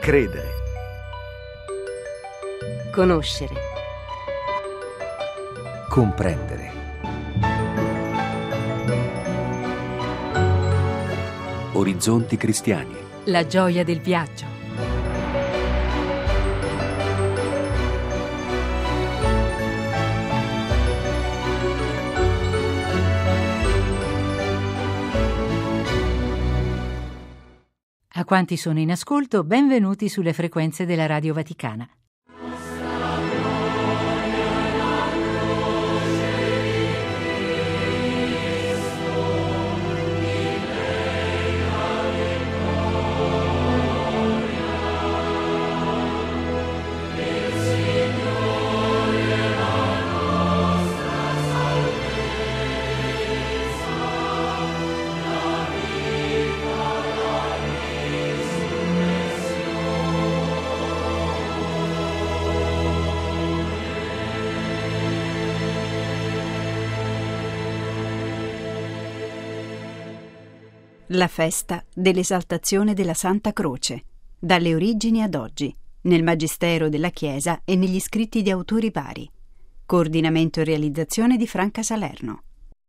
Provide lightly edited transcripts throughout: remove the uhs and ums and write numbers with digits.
Credere. Conoscere. Comprendere. Orizzonti cristiani. La gioia del viaggio. A quanti sono in ascolto, benvenuti sulle frequenze della Radio Vaticana. La festa dell'esaltazione della Santa Croce, dalle origini ad oggi, nel Magistero della Chiesa e negli scritti di autori vari. Coordinamento e realizzazione di Franca Salerno.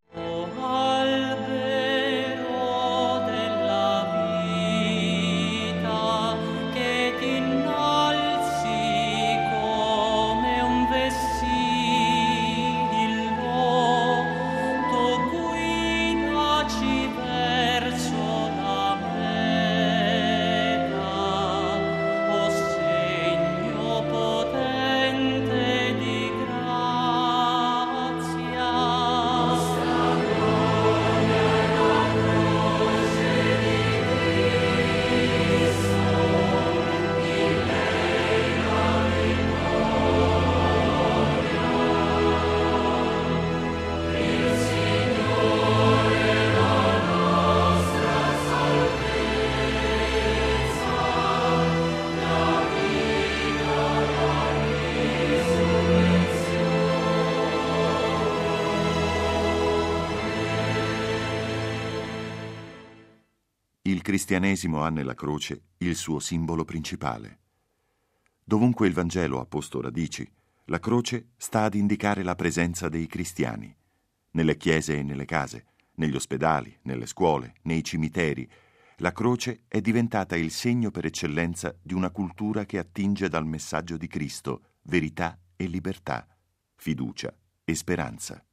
Il cristianesimo ha nella croce il suo simbolo principale. Dovunque il Vangelo ha posto radici, la croce sta ad indicare la presenza dei cristiani, nelle chiese e nelle case, negli ospedali, nelle scuole, nei cimiteri. La croce è diventata il segno per eccellenza di una cultura che attinge dal messaggio di Cristo verità e libertà, fiducia e speranza.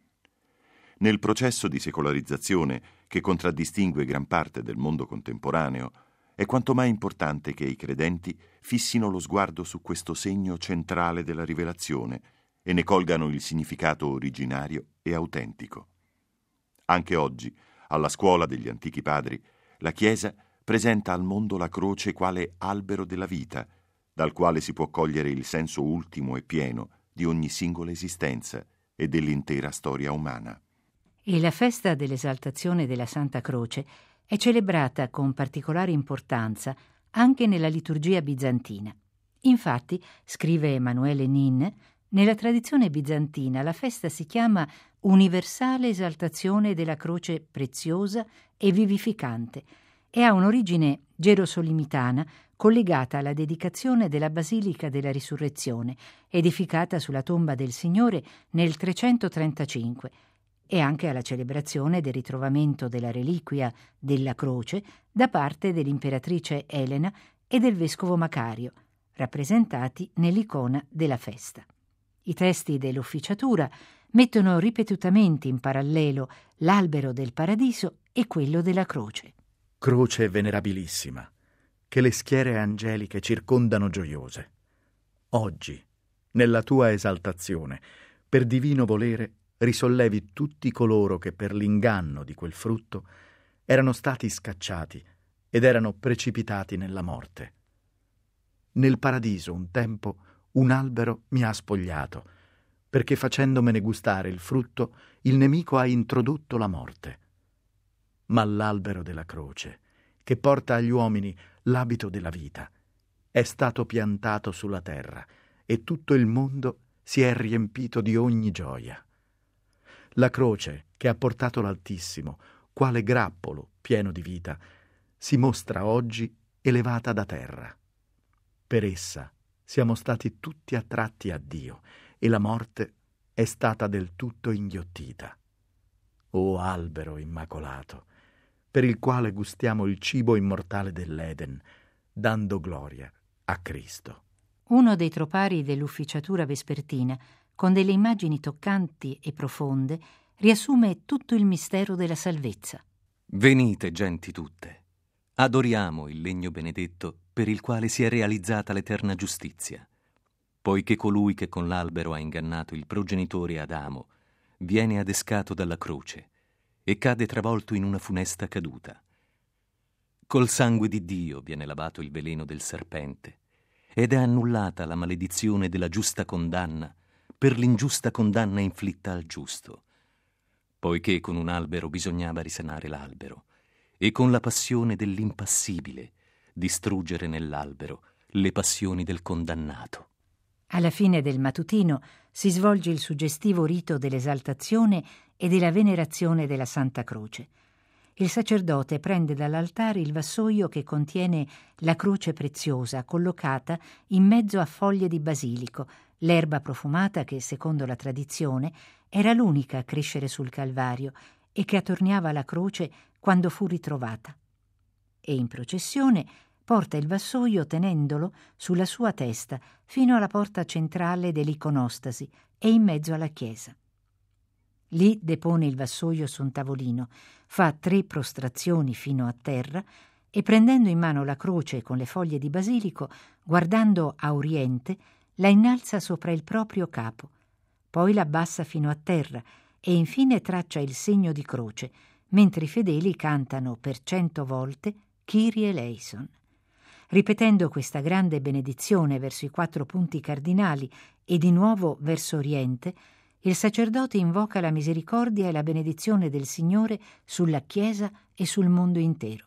Nel processo di secolarizzazione che contraddistingue gran parte del mondo contemporaneo, è quanto mai importante che i credenti fissino lo sguardo su questo segno centrale della rivelazione e ne colgano il significato originario e autentico. Anche oggi, alla scuola degli antichi padri, la Chiesa presenta al mondo la croce quale albero della vita, dal quale si può cogliere il senso ultimo e pieno di ogni singola esistenza e dell'intera storia umana. E la festa dell'esaltazione della Santa Croce è celebrata con particolare importanza anche nella liturgia bizantina. Infatti, scrive Emanuele Nin, nella tradizione bizantina la festa si chiama universale esaltazione della croce preziosa e vivificante e ha un'origine gerosolimitana collegata alla dedicazione della Basilica della Risurrezione, edificata sulla tomba del Signore nel 335, e anche alla celebrazione del ritrovamento della reliquia della croce da parte dell'imperatrice Elena e del vescovo Macario, rappresentati nell'icona della festa. I testi dell'Ufficiatura mettono ripetutamente in parallelo l'albero del paradiso e quello della croce. Croce venerabilissima, che le schiere angeliche circondano gioiose. Oggi, nella tua esaltazione, per divino volere, risollevi tutti coloro che per l'inganno di quel frutto erano stati scacciati ed erano precipitati nella morte. Nel paradiso un tempo un albero mi ha spogliato, perché facendomene gustare il frutto il nemico ha introdotto la morte. Ma l'albero della croce, che porta agli uomini l'abito della vita, è stato piantato sulla terra e tutto il mondo si è riempito di ogni gioia. La croce che ha portato l'Altissimo, quale grappolo pieno di vita, si mostra oggi elevata da terra. Per essa siamo stati tutti attratti a Dio e la morte è stata del tutto inghiottita. O albero immacolato, per il quale gustiamo il cibo immortale dell'Eden, dando gloria a Cristo. Uno dei tropari dell'ufficiatura vespertina, con delle immagini toccanti e profonde, riassume tutto il mistero della salvezza. Venite, genti tutte, adoriamo il legno benedetto per il quale si è realizzata l'eterna giustizia, poiché colui che con l'albero ha ingannato il progenitore Adamo viene adescato dalla croce e cade travolto in una funesta caduta. Col sangue di Dio viene lavato il veleno del serpente ed è annullata la maledizione della giusta condanna per l'ingiusta condanna inflitta al giusto, poiché con un albero bisognava risanare l'albero e con la passione dell'impassibile distruggere nell'albero le passioni del condannato. Alla fine del mattutino si svolge il suggestivo rito dell'esaltazione e della venerazione della Santa Croce. Il sacerdote prende dall'altare il vassoio che contiene la croce preziosa collocata in mezzo a foglie di basilico, l'erba profumata che, secondo la tradizione, era l'unica a crescere sul Calvario e che attorniava la croce quando fu ritrovata. E in processione porta il vassoio tenendolo sulla sua testa fino alla porta centrale dell'iconostasi e in mezzo alla chiesa. Lì depone il vassoio su un tavolino, fa 3 prostrazioni fino a terra e, prendendo in mano la croce con le foglie di basilico, guardando a oriente, la innalza sopra il proprio capo, poi la abbassa fino a terra e infine traccia il segno di croce, mentre i fedeli cantano per 100 volte Kyrie eleison. Ripetendo questa grande benedizione verso i 4 punti cardinali e di nuovo verso oriente, il sacerdote invoca la misericordia e la benedizione del Signore sulla Chiesa e sul mondo intero.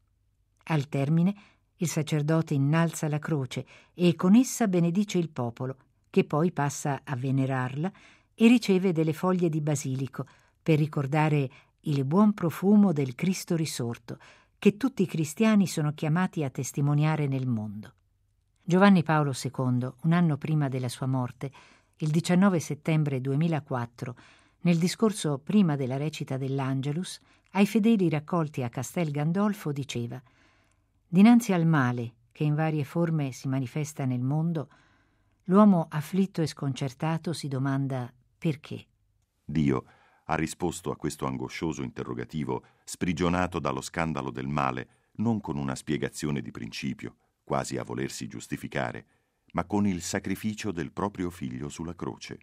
Al termine, il sacerdote innalza la croce e con essa benedice il popolo, che poi passa a venerarla e riceve delle foglie di basilico per ricordare il buon profumo del Cristo risorto, che tutti i cristiani sono chiamati a testimoniare nel mondo. Giovanni Paolo II, un anno prima della sua morte, il 19 settembre 2004, nel discorso prima della recita dell'Angelus, ai fedeli raccolti a Castel Gandolfo diceva: «Dinanzi al male che in varie forme si manifesta nel mondo, l'uomo afflitto e sconcertato si domanda perché». Dio ha risposto a questo angoscioso interrogativo sprigionato dallo scandalo del male non con una spiegazione di principio, quasi a volersi giustificare, ma con il sacrificio del proprio figlio sulla croce.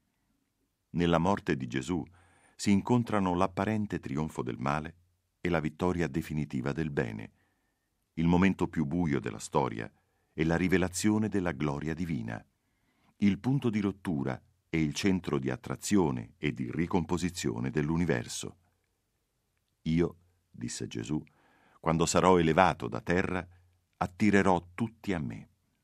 Nella morte di Gesù si incontrano l'apparente trionfo del male e la vittoria definitiva del bene, il momento più buio della storia e la rivelazione della gloria divina, il punto di rottura e il centro di attrazione e di ricomposizione dell'universo. Io, disse Gesù, quando sarò elevato da terra, attirerò tutti a me.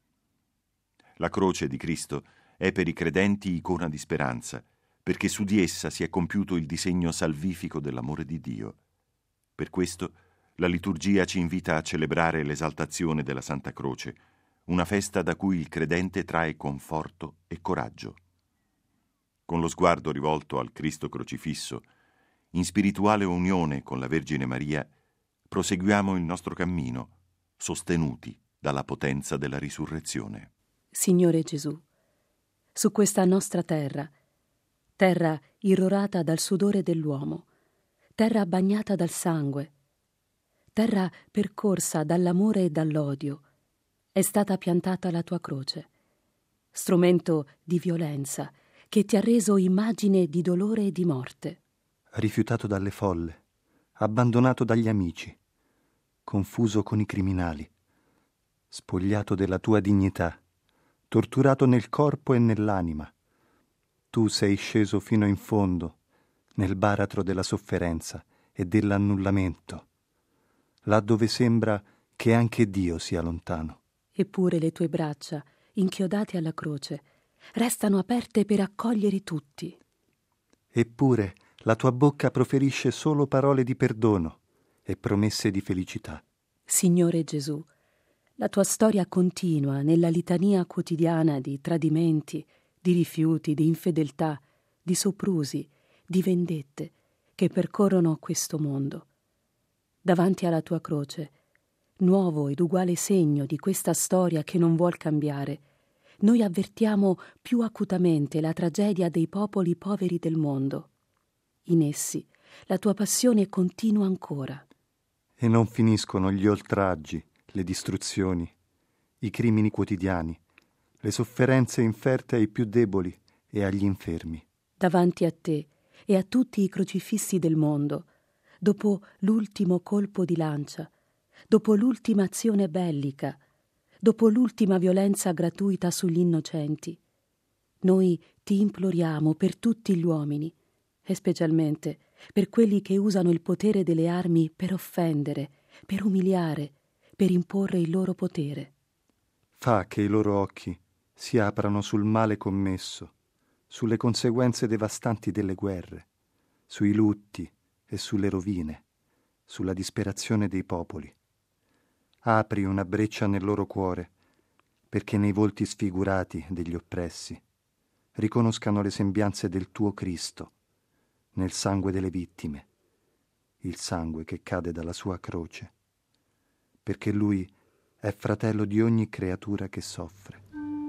La croce di Cristo è per i credenti icona di speranza, perché su di essa si è compiuto il disegno salvifico dell'amore di Dio. Per questo la liturgia ci invita a celebrare l'esaltazione della Santa Croce, una festa da cui il credente trae conforto e coraggio. Con lo sguardo rivolto al Cristo crocifisso, in spirituale unione con la Vergine Maria, proseguiamo il nostro cammino, sostenuti dalla potenza della risurrezione. Signore Gesù, su questa nostra terra irrorata dal sudore dell'uomo, terra bagnata dal sangue, terra percorsa dall'amore e dall'odio, è stata piantata la tua croce, strumento di violenza che ti ha reso immagine di dolore e di morte. Rifiutato dalle folle, abbandonato dagli amici, confuso con i criminali, spogliato della tua dignità, torturato nel corpo e nell'anima, tu sei sceso fino in fondo, nel baratro della sofferenza e dell'annullamento, là dove sembra che anche Dio sia lontano. Eppure le tue braccia, inchiodate alla croce, restano aperte per accogliere tutti. Eppure la tua bocca proferisce solo parole di perdono e promesse di felicità. Signore Gesù, La tua storia continua nella litania quotidiana di tradimenti, di rifiuti, di infedeltà, di soprusi, di vendette che percorrono questo mondo. Davanti alla tua croce, nuovo ed uguale segno di questa storia che non vuol cambiare, noi avvertiamo più acutamente la tragedia dei popoli poveri del mondo. In essi la tua passione continua ancora. E non finiscono gli oltraggi, le distruzioni, i crimini quotidiani, le sofferenze inferte ai più deboli e agli infermi. Davanti a te e a tutti i crocifissi del mondo, dopo l'ultimo colpo di lancia, dopo l'ultima azione bellica, dopo l'ultima violenza gratuita sugli innocenti, noi ti imploriamo per tutti gli uomini, e specialmente per quelli che usano il potere delle armi per offendere, per umiliare, per imporre il loro potere. Fa che i loro occhi si aprano sul male commesso, sulle conseguenze devastanti delle guerre, sui lutti e sulle rovine, sulla disperazione dei popoli. Apri una breccia nel loro cuore, perché nei volti sfigurati degli oppressi riconoscano le sembianze del tuo Cristo, nel sangue delle vittime, il sangue che cade dalla sua croce, perché Lui è fratello di ogni creatura che soffre.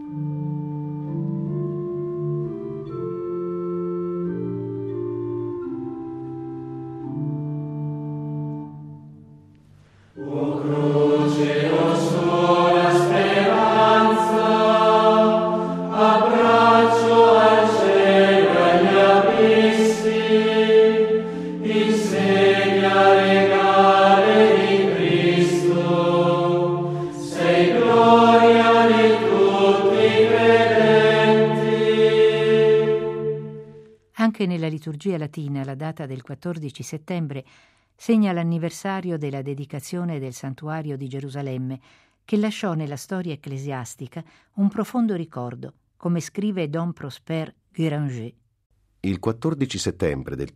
Anche nella liturgia latina la data del 14 settembre segna l'anniversario della dedicazione del santuario di Gerusalemme, che lasciò nella storia ecclesiastica un profondo ricordo, come scrive Don Prosper Guéranger. Il 14 settembre del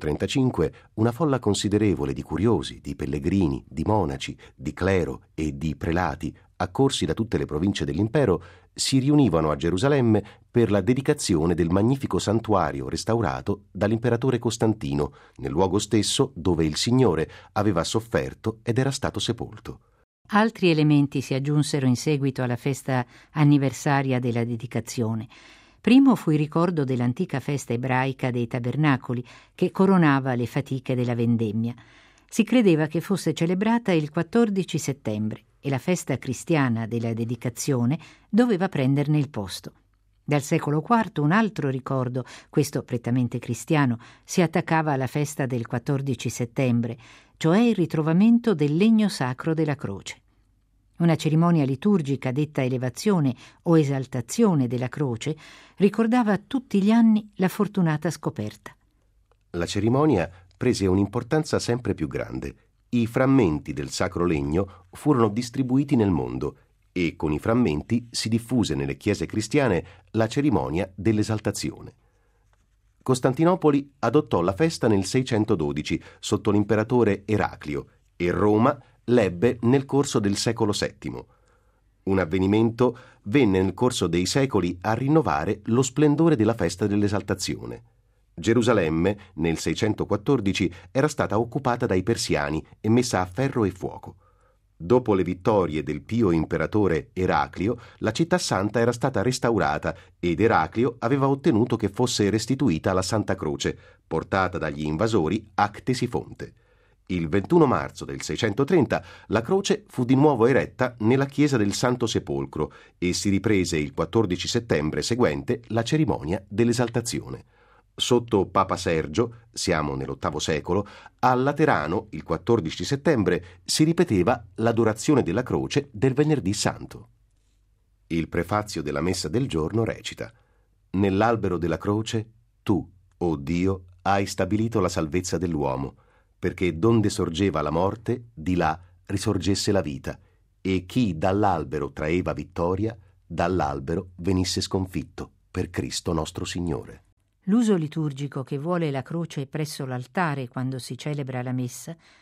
335 una folla considerevole di curiosi, di pellegrini, di monaci, di clero e di prelati, accorsi da tutte le province dell'impero, si riunivano a Gerusalemme per la dedicazione del magnifico santuario restaurato dall'imperatore Costantino, nel luogo stesso dove il Signore aveva sofferto ed era stato sepolto. Altri elementi si aggiunsero in seguito alla festa anniversaria della dedicazione. Primo fu il ricordo dell'antica festa ebraica dei tabernacoli, che coronava le fatiche della vendemmia. Si credeva che fosse celebrata il 14 settembre e la festa cristiana della dedicazione doveva prenderne il posto. Dal secolo IV un altro ricordo, questo prettamente cristiano, si attaccava alla festa del 14 settembre, cioè il ritrovamento del legno sacro della croce. Una cerimonia liturgica detta elevazione o esaltazione della croce ricordava tutti gli anni la fortunata scoperta. La cerimonia prese un'importanza sempre più grande. I frammenti del sacro legno furono distribuiti nel mondo e con i frammenti si diffuse nelle chiese cristiane la cerimonia dell'esaltazione. Costantinopoli adottò la festa nel 612 sotto l'imperatore Eraclio e Roma l'ebbe nel corso del secolo VII. Un avvenimento venne nel corso dei secoli a rinnovare lo splendore della festa dell'esaltazione. Gerusalemme, nel 614, era stata occupata dai persiani e messa a ferro e fuoco. Dopo le vittorie del pio imperatore Eraclio, la città santa era stata restaurata ed Eraclio aveva ottenuto che fosse restituita la Santa Croce, portata dagli invasori a Ctesifonte. Il 21 marzo del 630 la croce fu di nuovo eretta nella chiesa del Santo Sepolcro e si riprese il 14 settembre seguente la cerimonia dell'esaltazione. Sotto Papa Sergio, siamo nell'VIII secolo, a Laterano, il 14 settembre, si ripeteva l'adorazione della croce del Venerdì Santo. Il prefazio della Messa del giorno recita: «Nell'albero della croce, tu, o Dio, hai stabilito la salvezza dell'uomo, perché donde sorgeva la morte, di là risorgesse la vita, e chi dall'albero traeva vittoria, dall'albero venisse sconfitto, per Cristo nostro Signore». L'uso liturgico che vuole la croce presso l'altare quando si celebra la messa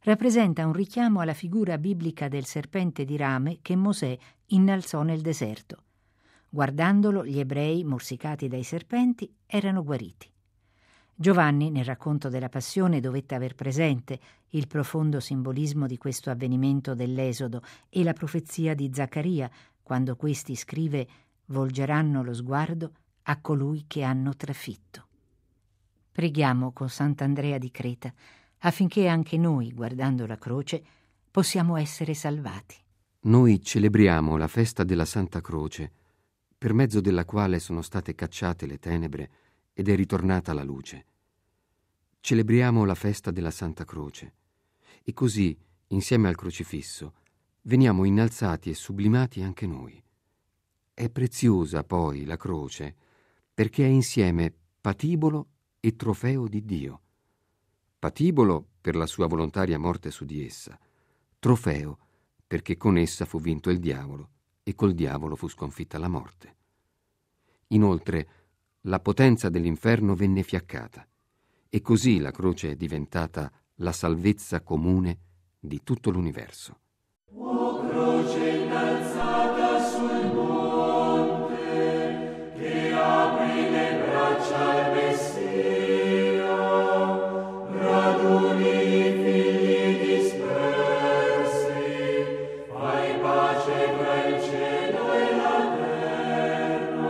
rappresenta un richiamo alla figura biblica del serpente di rame che Mosè innalzò nel deserto. Guardandolo, gli ebrei, morsicati dai serpenti, erano guariti. Giovanni, nel racconto della Passione, dovette aver presente il profondo simbolismo di questo avvenimento dell'Esodo e la profezia di Zaccaria, quando questi scrive: «Volgeranno lo sguardo a colui che hanno trafitto». Preghiamo con Sant'Andrea di Creta affinché anche noi, guardando la croce, possiamo essere salvati. Noi celebriamo la festa della Santa Croce, per mezzo della quale sono state cacciate le tenebre ed è ritornata la luce. Celebriamo la festa della Santa Croce e così, insieme al crocifisso, veniamo innalzati e sublimati anche noi. È preziosa poi la croce perché è insieme patibolo e trofeo di Dio. Patibolo per la sua volontaria morte su di essa, trofeo perché con essa fu vinto il diavolo e col diavolo fu sconfitta la morte. Inoltre, la potenza dell'inferno venne fiaccata e così la croce è diventata la salvezza comune di tutto l'universo. O croce innalzata sul monte, che apri le braccia al Messia, raduni i figli dispersi, fai pace fra il cielo e la terra.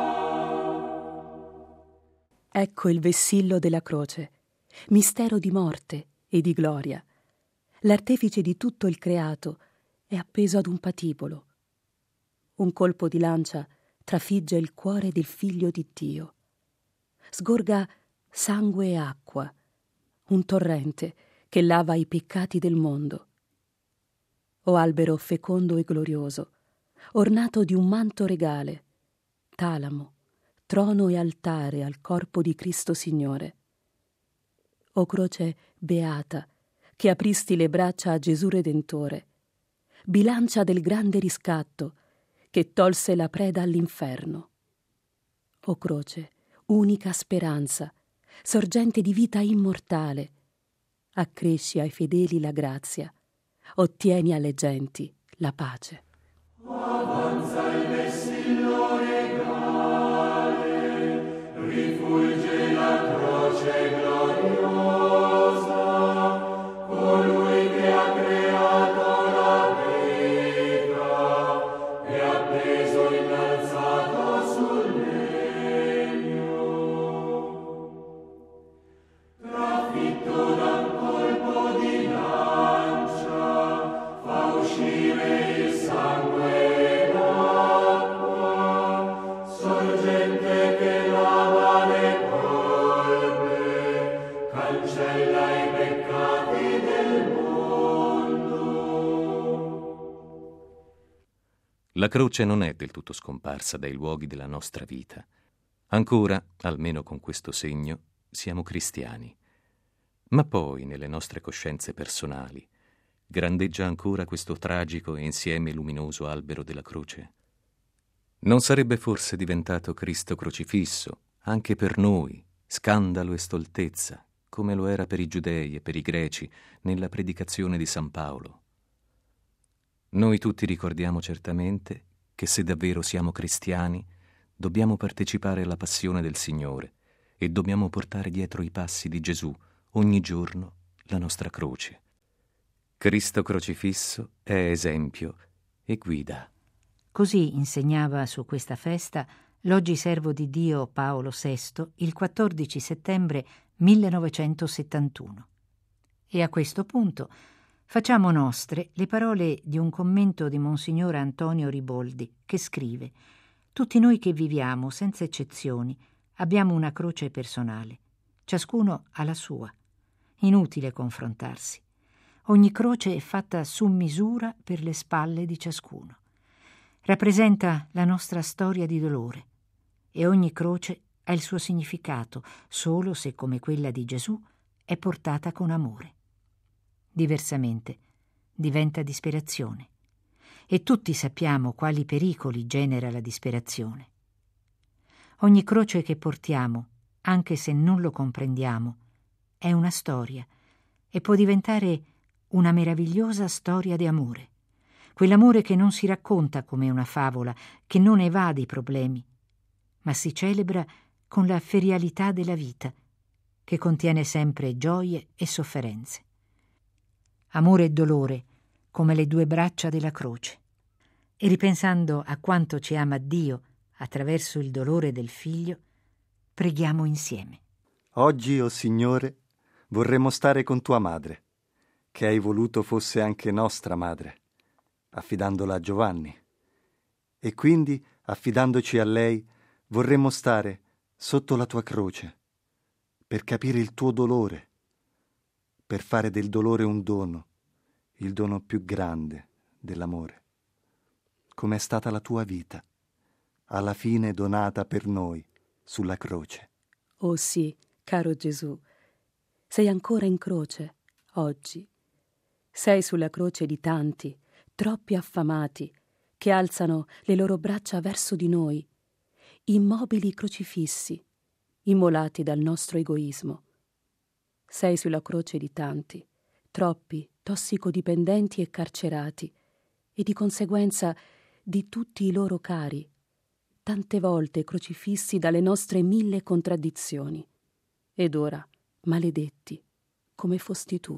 Ecco il vessillo della croce, mistero di morte e di gloria. L'artefice di tutto il creato è appeso ad un patibolo. Un colpo di lancia trafigge il cuore del Figlio di Dio. Sgorga sangue e acqua, un torrente che lava i peccati del mondo. O albero fecondo e glorioso, ornato di un manto regale, talamo, trono e altare al corpo di Cristo Signore. O croce beata, che apristi le braccia a Gesù Redentore, bilancia del grande riscatto, che tolse la preda all'inferno. O croce, unica speranza, sorgente di vita immortale, accresci ai fedeli la grazia, ottieni alle genti la pace. Avanza il vessillo regale, rifulge la croce gloriosa, colui che ha creato la vita e appeso innalzato sul legno. Trafitto da un colpo di lancia, fa uscire il sangue e l'acqua, sorgente che lava le colpe, cancella i peccati del mondo. La croce non è del tutto scomparsa dai luoghi della nostra vita. Ancora, almeno con questo segno, siamo cristiani. Ma poi, nelle nostre coscienze personali, grandeggia ancora questo tragico e insieme luminoso albero della croce? Non sarebbe forse diventato Cristo crocifisso, anche per noi, scandalo e stoltezza, come lo era per i giudei e per i greci nella predicazione di San Paolo? Noi tutti ricordiamo certamente che se davvero siamo cristiani, dobbiamo partecipare alla passione del Signore e dobbiamo portare dietro i passi di Gesù ogni giorno la nostra croce. Cristo crocifisso è esempio e guida. Così insegnava su questa festa l'oggi servo di Dio Paolo VI il 14 settembre 1971. E a questo punto facciamo nostre le parole di un commento di Monsignor Antonio Riboldi, che scrive: «Tutti noi che viviamo, senza eccezioni, abbiamo una croce personale. Ciascuno ha la sua. Inutile confrontarsi. Ogni croce è fatta su misura per le spalle di ciascuno. Rappresenta la nostra storia di dolore e ogni croce ha il suo significato solo se, come quella di Gesù, è portata con amore. Diversamente diventa disperazione e tutti sappiamo quali pericoli genera la disperazione. Ogni croce che portiamo, anche se non lo comprendiamo, è una storia e può diventare una meravigliosa storia di amore, quell'amore che non si racconta come una favola, che non evade i problemi, ma si celebra con la ferialità della vita, che contiene sempre gioie e sofferenze. Amore e dolore, come le due braccia della croce. E ripensando a quanto ci ama Dio attraverso il dolore del Figlio, preghiamo insieme. Oggi, o Signore, vorremmo stare con tua madre, che hai voluto fosse anche nostra madre, affidandola a Giovanni. E quindi, affidandoci a lei, vorremmo stare sotto la tua croce, per capire il tuo dolore, per fare del dolore un dono, il dono più grande dell'amore. Com'è stata la tua vita, alla fine donata per noi sulla croce. Oh sì, caro Gesù, sei ancora in croce, oggi. Sei sulla croce di tanti, troppi affamati, che alzano le loro braccia verso di noi, immobili crocifissi, immolati dal nostro egoismo. Sei sulla croce di tanti, troppi tossicodipendenti e carcerati, e di conseguenza di tutti i loro cari, tante volte crocifissi dalle nostre 1000 contraddizioni, ed ora maledetti, come fosti tu.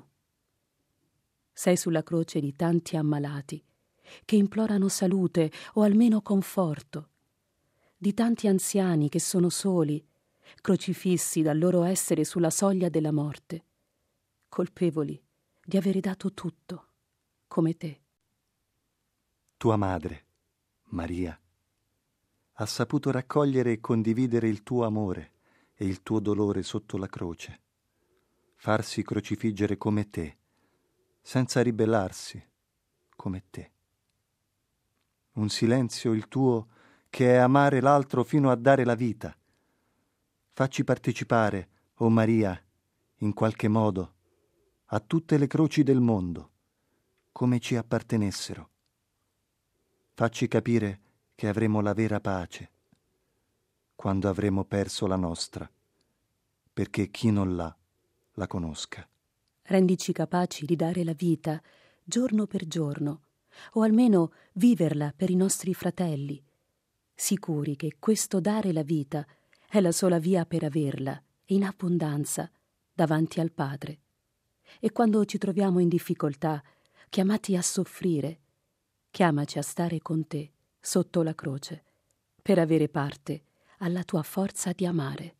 Sei sulla croce di tanti ammalati, che implorano salute o almeno conforto, di tanti anziani che sono soli, crocifissi dal loro essere sulla soglia della morte, colpevoli di avere dato tutto, come te. Tua madre, Maria, ha saputo raccogliere e condividere il tuo amore e il tuo dolore sotto la croce, farsi crocifiggere come te, senza ribellarsi come te. Un silenzio il tuo che è amare l'altro fino a dare la vita. Facci partecipare, o Maria, in qualche modo, a tutte le croci del mondo, come ci appartenessero. Facci capire che avremo la vera pace quando avremo perso la nostra, perché chi non l'ha, la conosca. Rendici capaci di dare la vita, giorno per giorno, o almeno viverla per i nostri fratelli, sicuri che questo dare la vita è la sola via per averla, in abbondanza, davanti al Padre. E quando ci troviamo in difficoltà, chiamati a soffrire, chiamaci a stare con te sotto la croce, per avere parte alla tua forza di amare.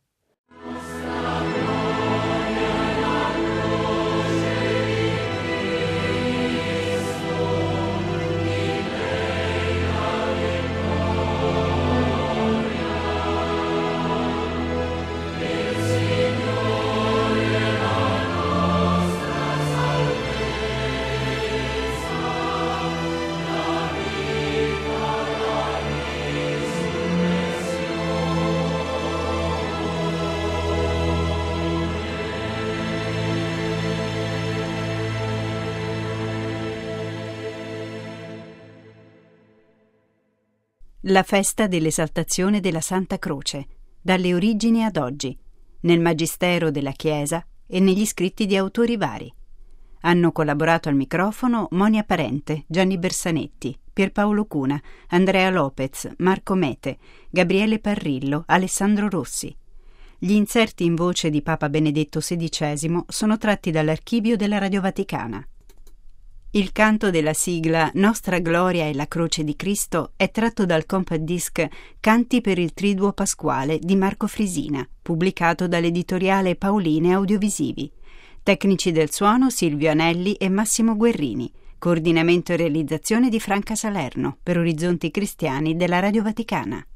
La festa dell'esaltazione della Santa Croce, dalle origini ad oggi, nel Magistero della Chiesa e negli scritti di autori vari. Hanno collaborato al microfono Monia Parente, Gianni Bersanetti, Pierpaolo Cuna, Andrea Lopez, Marco Mete, Gabriele Parrillo, Alessandro Rossi. Gli inserti in voce di Papa Benedetto XVI sono tratti dall'archivio della Radio Vaticana. Il canto della sigla Nostra Gloria e la Croce di Cristo è tratto dal compact disc Canti per il Triduo Pasquale di Marco Frisina, pubblicato dall'editoriale Pauline Audiovisivi. Tecnici del suono Silvio Anelli e Massimo Guerrini. Coordinamento e realizzazione di Franca Salerno per Orizzonti Cristiani della Radio Vaticana.